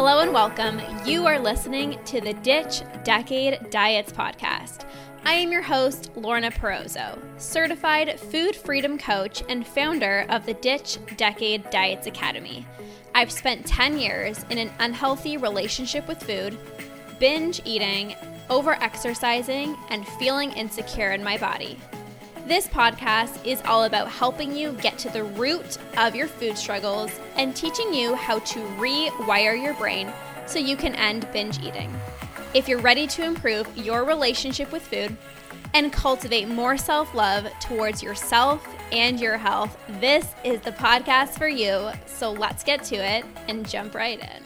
Hello and welcome. You are listening to the Ditch Decade Diets podcast. I am your host, Lorna Perozzo, certified food freedom coach and founder of the Ditch Decade Diets Academy. I've spent 10 years in an unhealthy relationship with food, binge eating, over-exercising, and feeling insecure in my body. This podcast is all about helping you get to the root of your food struggles and teaching you how to rewire your brain so you can end binge eating. If you're ready to improve your relationship with food and cultivate more self-love towards yourself and your health, this is the podcast for you. So let's get to it and jump right in.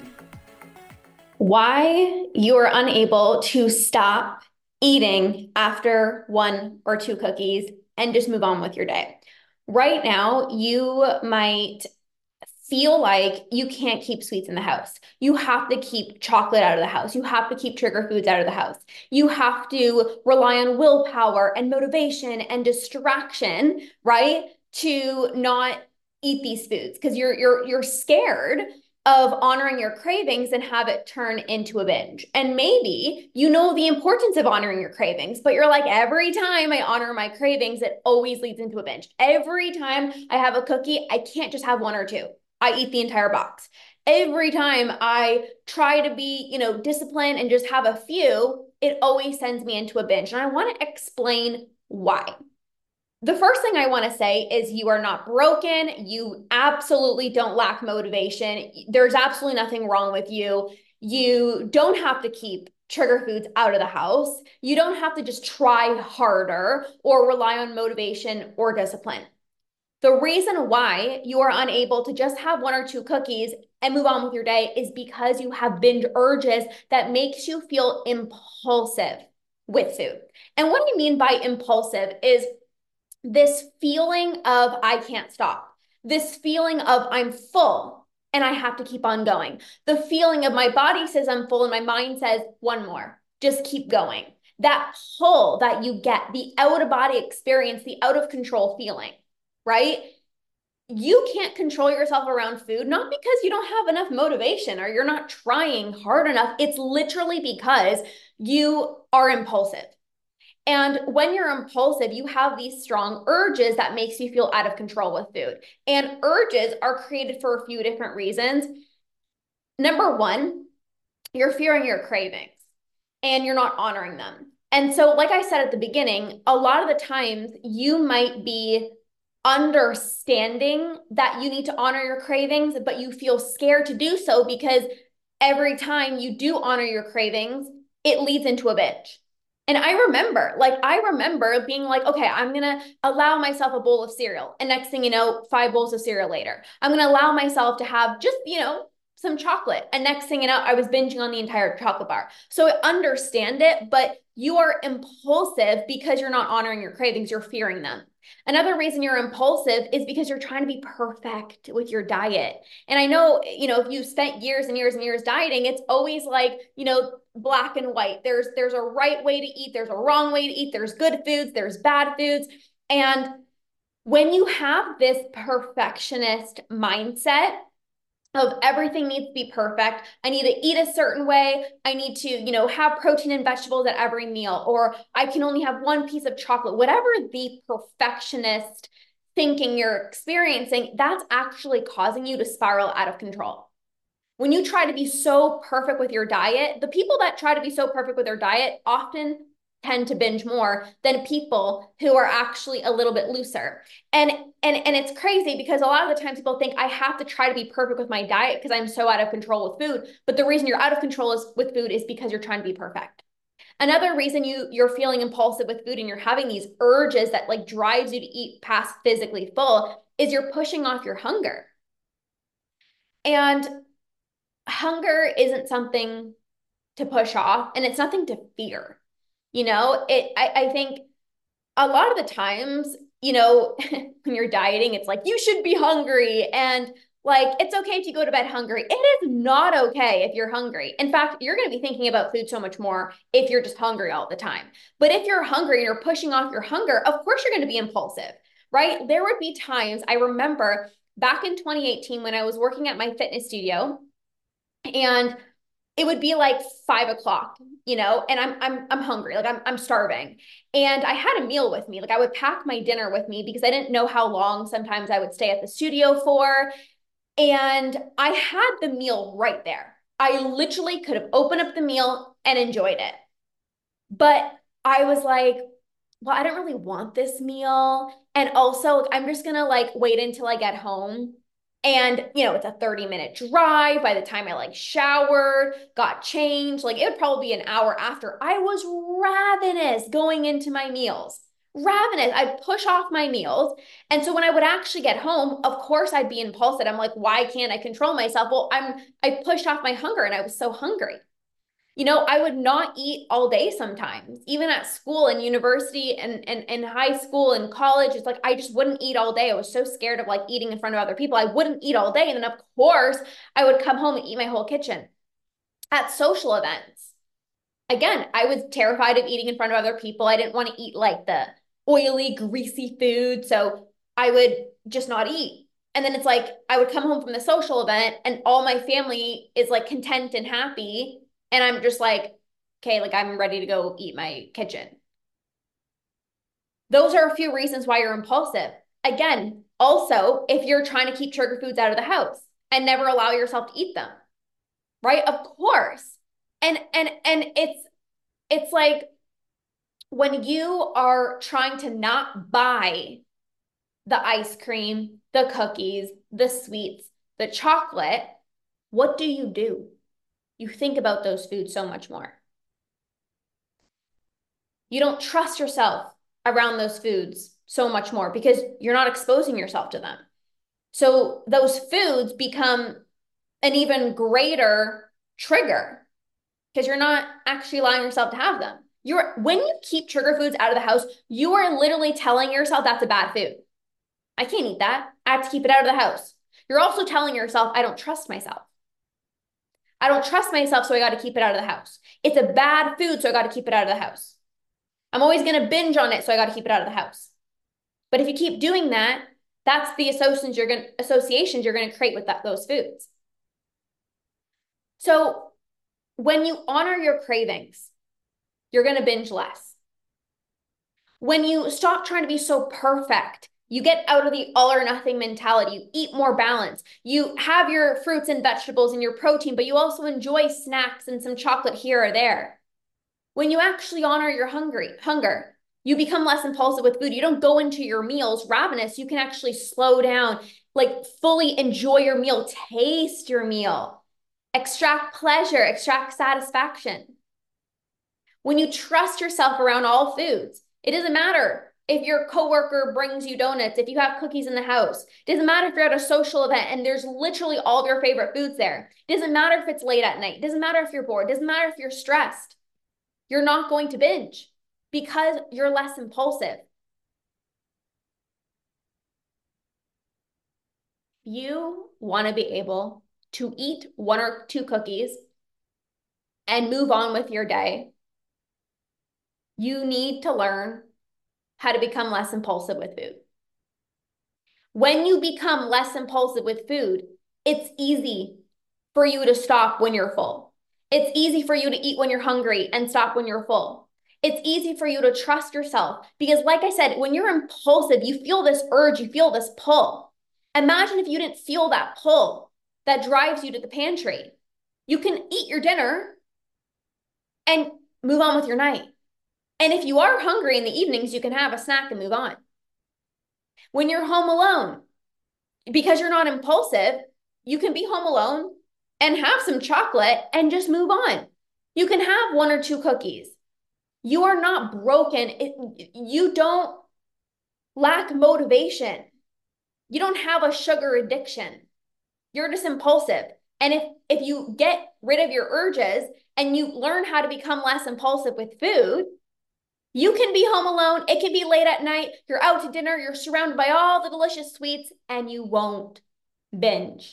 Why you are unable to stop eating after 1 or 2 cookies and just move on with your day. Right now, you might feel like you can't keep sweets in the house. You have to keep chocolate out of the house. You have to keep trigger foods out of the house. You have to rely on willpower and motivation and distraction, right? To not eat these foods because you're scared of honoring your cravings and have it turn into a binge. And maybe you know the importance of honoring your cravings, but you're like, every time I honor my cravings, it always leads into a binge. Every time I have a cookie, I can't just have 1 or 2. I eat the entire box. Every time I try to be, disciplined and just have a few, it always sends me into a binge. And I want to explain why. The first thing I want to say is you are not broken. You absolutely don't lack motivation. There's absolutely nothing wrong with you. You don't have to keep trigger foods out of the house. You don't have to just try harder or rely on motivation or discipline. The reason why you are unable to just have 1 or 2 cookies and move on with your day is because you have binge urges that makes you feel impulsive with food. And what I mean by impulsive is this feeling of I can't stop, this feeling of I'm full and I have to keep on going. The feeling of my body says I'm full and my mind says 1 more, just keep going. That pull that you get, the out of body experience, the out of control feeling, right? You can't control yourself around food, not because you don't have enough motivation or you're not trying hard enough. It's literally because you are impulsive. And when you're impulsive, you have these strong urges that makes you feel out of control with food. And urges are created for a few different reasons. Number 1, you're fearing your cravings and you're not honoring them. And so, like I said at the beginning, a lot of the times you might be understanding that you need to honor your cravings, but you feel scared to do so because every time you do honor your cravings, it leads into a binge. And I remember being like, okay, I'm going to allow myself a bowl of cereal. And next thing you know, 5 bowls of cereal later, I'm going to allow myself to have just, some chocolate. And next thing you know, I was binging on the entire chocolate bar. So I understand it, but you are impulsive because you're not honoring your cravings. You're fearing them. Another reason you're impulsive is because you're trying to be perfect with your diet. And I know, if you spent years and years and years dieting, it's always like, black and white. There's a right way to eat. There's a wrong way to eat. There's good foods. There's bad foods. And when you have this perfectionist mindset of everything needs to be perfect, I need to eat a certain way, I need to, have protein and vegetables at every meal, or I can only have 1 piece of chocolate, whatever the perfectionist thinking you're experiencing, that's actually causing you to spiral out of control. When you try to be so perfect with your diet, the people that try to be so perfect with their diet often tend to binge more than people who are actually a little bit looser. And it's crazy because a lot of the times people think I have to try to be perfect with my diet because I'm so out of control with food. But the reason you're out of control with food is because you're trying to be perfect. Another reason you're feeling impulsive with food and you're having these urges that like drives you to eat past physically full is you're pushing off your hunger. And hunger isn't something to push off and it's nothing to fear. I think a lot of the times, when you're dieting, it's like, you should be hungry. And like, it's okay if you go to bed hungry. It is not okay if you're hungry. In fact, you're going to be thinking about food so much more if you're just hungry all the time. But if you're hungry and you're pushing off your hunger, of course you're going to be impulsive, right? There would be times, I remember back in 2018 when I was working at my fitness studio and it would be like 5 o'clock, and I'm hungry, like I'm starving. And I had a meal with me. Like I would pack my dinner with me because I didn't know how long sometimes I would stay at the studio for. And I had the meal right there. I literally could have opened up the meal and enjoyed it. But I was like, well, I don't really want this meal. And also, I'm just gonna like wait until I get home. And it's a 30-minute drive. By the time I like showered, got changed, like it would probably be an hour after. I was ravenous going into my meals. Ravenous. I'd push off my meals. And so when I would actually get home, of course I'd be impulsive. I'm like, why can't I control myself? Well, I pushed off my hunger and I was so hungry. I would not eat all day sometimes, even at school and university and high school and college. It's like I just wouldn't eat all day. I was so scared of like eating in front of other people. I wouldn't eat all day. And then, of course, I would come home and eat my whole kitchen at social events. Again, I was terrified of eating in front of other people. I didn't want to eat like the oily, greasy food. So I would just not eat. And then it's like I would come home from the social event and all my family is like content and happy. And I'm just like, okay, like I'm ready to go eat my kitchen. Those are a few reasons why you're impulsive. Again, also, if you're trying to keep trigger foods out of the house and never allow yourself to eat them, right? Of course. And it's like when you are trying to not buy the ice cream, the cookies, the sweets, the chocolate, what do? You think about those foods so much more. You don't trust yourself around those foods so much more because you're not exposing yourself to them. So those foods become an even greater trigger because you're not actually allowing yourself to have them. When you keep trigger foods out of the house, you are literally telling yourself that's a bad food. I can't eat that. I have to keep it out of the house. You're also telling yourself, I don't trust myself. I don't trust myself, so I got to keep it out of the house. It's a bad food, so I got to keep it out of the house. I'm always going to binge on it, so I got to keep it out of the house. But if you keep doing that, that's the associations you're going to create with those foods. So when you honor your cravings, you're going to binge less. When you stop trying to be so perfect, you get out of the all or nothing mentality. You eat more balance. You have your fruits and vegetables and your protein, but you also enjoy snacks and some chocolate here or there. When you actually honor your hunger, you become less impulsive with food. You don't go into your meals ravenous. You can actually slow down, like fully enjoy your meal, taste your meal, extract pleasure, extract satisfaction. When you trust yourself around all foods, it doesn't matter if your coworker brings you donuts, if you have cookies in the house. It doesn't matter if you're at a social event and there's literally all of your favorite foods there. It doesn't matter if it's late at night. It doesn't matter if you're bored. It doesn't matter if you're stressed. You're not going to binge because you're less impulsive. You want to be able to eat 1 or 2 cookies and move on with your day. You need to learn how to become less impulsive with food. When you become less impulsive with food, it's easy for you to stop when you're full. It's easy for you to eat when you're hungry and stop when you're full. It's easy for you to trust yourself because, like I said, when you're impulsive, you feel this urge, you feel this pull. Imagine if you didn't feel that pull that drives you to the pantry. You can eat your dinner and move on with your night. And if you are hungry in the evenings, you can have a snack and move on. When you're home alone, because you're not impulsive, you can be home alone and have some chocolate and just move on. You can have 1 or 2 cookies. You are not broken. You don't lack motivation. You don't have a sugar addiction. You're just impulsive. And if you get rid of your urges and you learn how to become less impulsive with food, you can be home alone. It can be late at night. You're out to dinner. You're surrounded by all the delicious sweets and you won't binge.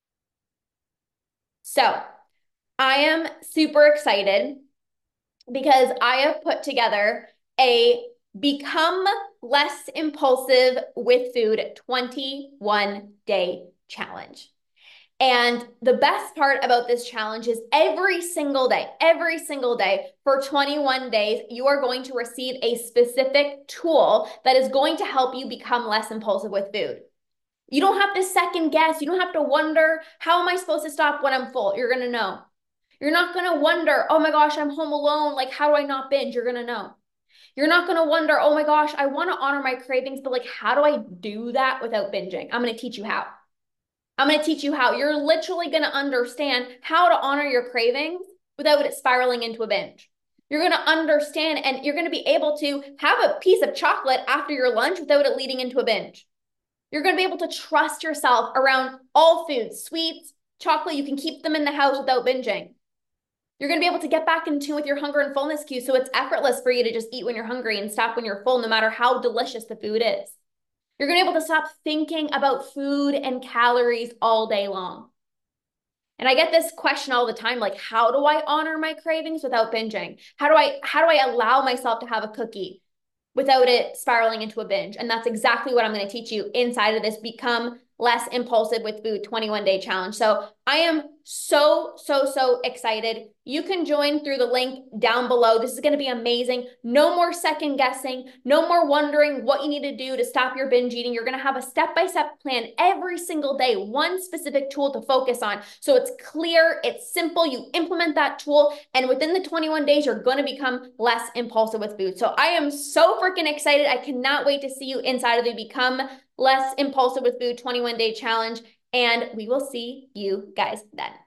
So I am super excited because I have put together a Become Less Impulsive with Food 21-day challenge. And the best part about this challenge is every single day for 21 days, you are going to receive a specific tool that is going to help you become less impulsive with food. You don't have to second guess. You don't have to wonder, how am I supposed to stop when I'm full? You're going to know. You're not going to wonder, oh my gosh, I'm home alone. Like, how do I not binge? You're going to know. You're not going to wonder, oh my gosh, I want to honor my cravings, but like, how do I do that without binging? I'm going to teach you how. I'm going to teach you how. You're literally going to understand how to honor your cravings without it spiraling into a binge. You're going to understand and you're going to be able to have a piece of chocolate after your lunch without it leading into a binge. You're going to be able to trust yourself around all foods, sweets, chocolate. You can keep them in the house without binging. You're going to be able to get back in tune with your hunger and fullness cues so it's effortless for you to just eat when you're hungry and stop when you're full, no matter how delicious the food is. You're going to be able to stop thinking about food and calories all day long. And I get this question all the time, like, how do I honor my cravings without binging? How do I allow myself to have a cookie without it spiraling into a binge? And that's exactly what I'm going to teach you inside of this Become Less Impulsive with Food 21-day challenge. So I am so excited. You can join through the link down below. This is going to be amazing. No more second guessing, no more wondering what you need to do to stop your binge eating. You're going to have a step-by-step plan every single day, one specific tool to focus on. So it's clear, it's simple. You implement that tool, and within the 21 days, you're going to become less impulsive with food. So I am so freaking excited. I cannot wait to see you inside of the Become Less Impulsive with Food 21-day challenge. And we will see you guys then.